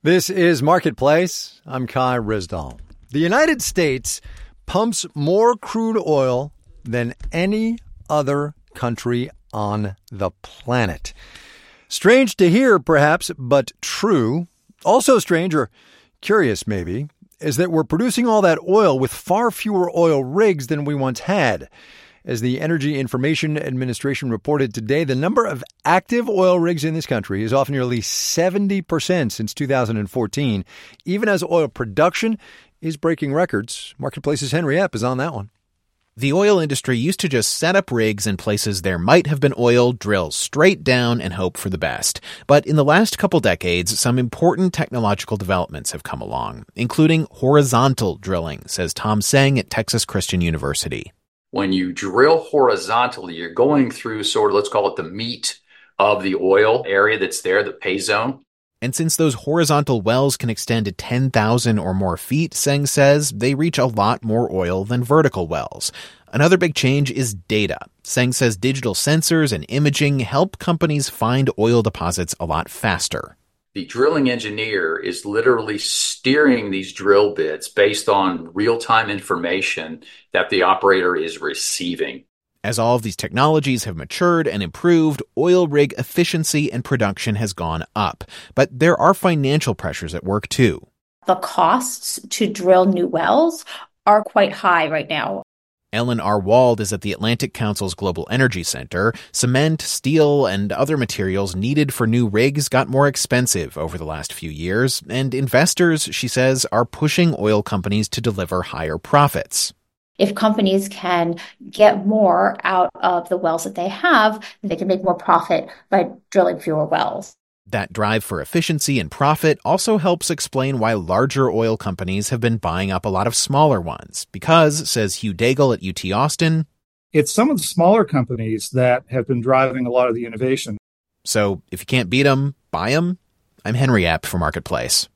This is Marketplace. I'm Kai Rizdal. The United States pumps more crude oil than any other country on the planet. Strange to hear, perhaps, but true. Also strange, or curious maybe, is that we're producing all that oil with far fewer oil rigs than we once had. As the Energy Information Administration reported today, the number of active oil rigs in this country is off nearly 70% since 2014, even as oil production is breaking records. Marketplace's Henry Epp is on that one. The oil industry used to just set up rigs in places there might have been oil, drill straight down, and hope for the best. But in the last couple decades, some important technological developments have come along, including horizontal drilling, says Tom Seng at Texas Christian University. When you drill horizontally, you're going through sort of, let's call it the meat of the oil area that's there, the pay zone. And since those horizontal wells can extend to 10,000 or more feet, Seng says, they reach a lot more oil than vertical wells. Another big change is data. Seng says digital sensors and imaging help companies find oil deposits a lot faster. The drilling engineer is literally steering these drill bits based on real-time information that the operator is receiving. As all of these technologies have matured and improved, oil rig efficiency and production has gone up. But there are financial pressures at work, too. The costs to drill new wells are quite high right now. Ellen R. Wald is at the Atlantic Council's Global Energy Center. Cement, steel, and other materials needed for new rigs got more expensive over the last few years, and investors, she says, are pushing oil companies to deliver higher profits. If companies can get more out of the wells that they have, they can make more profit by drilling fewer wells. That drive for efficiency and profit also helps explain why larger oil companies have been buying up a lot of smaller ones. Because, says Hugh Daigle at UT Austin, it's some of the smaller companies that have been driving a lot of the innovation. So if you can't beat them, buy them. I'm Henry Epp for Marketplace.